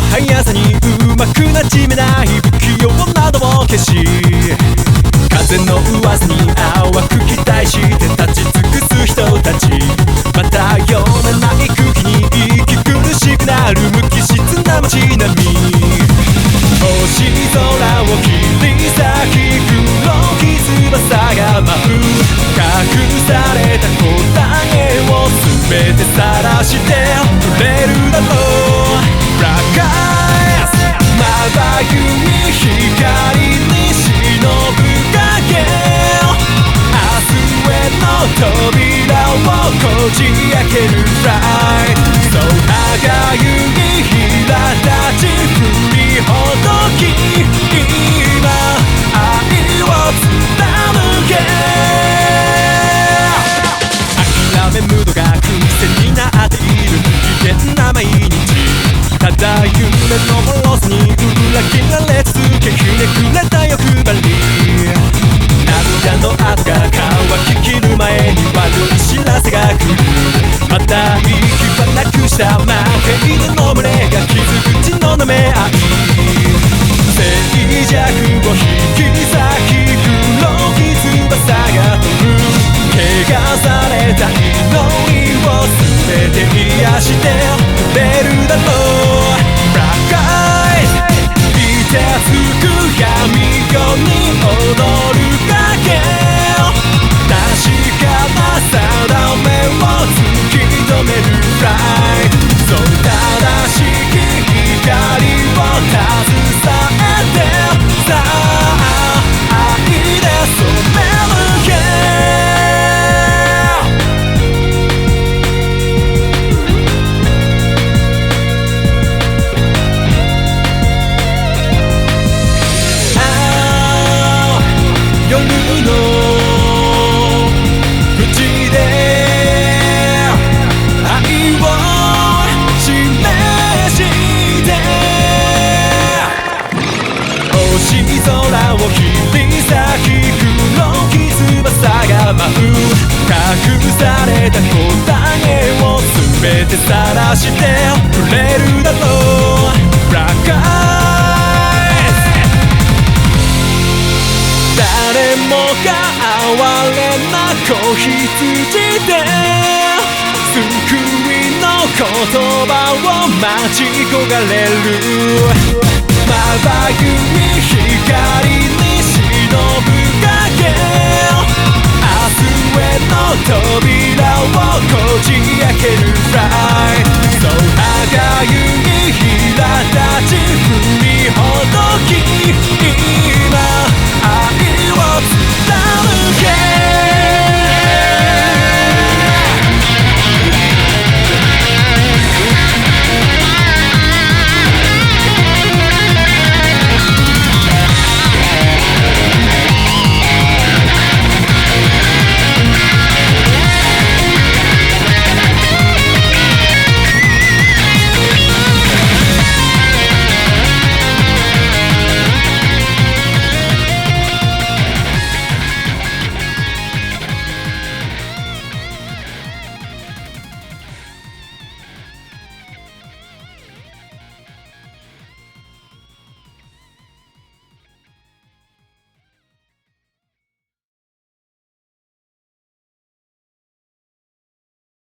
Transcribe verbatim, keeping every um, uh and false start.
速さにうまくなじめない不器用などを消し、風の噂に淡く期待して立ち尽くす人たち。また読めない空気に息苦しくなる無機質な街並み。星空を切り裂き黒き翼が舞う。隠された答えを全て晒してくれるだろう。 Black Eyes まばゆい光に忍ぶ影。明日への扉をこじ開ける Flight。 そう歯がゆい苛立ち振りほどき、今愛を貫け。諦めムードが癖になっている危険な毎日。ただ夢のもろさに裏切られ続けひねくれた欲張り。涙の跡が乾ききる前に悪い知らせが来る。また行き場なくした負け犬の群れが傷口の舐め合い。静寂を引き裂き黒き翼が飛ぶ。汚された祈りを全て癒してくれるだろう。 Black Eyes 凍てつく闇夜に踊る影。確かな定めを突き止める Flight。 そう正しき光を携えてさあ愛で染め抜け。夜の口で愛を示して星空を切り裂き黒き翼が舞う。隠された答えを全て晒してくれるだろう。 Black Eyes 誰もが哀れな子羊で救いの言葉を待ち焦がれる。まばゆい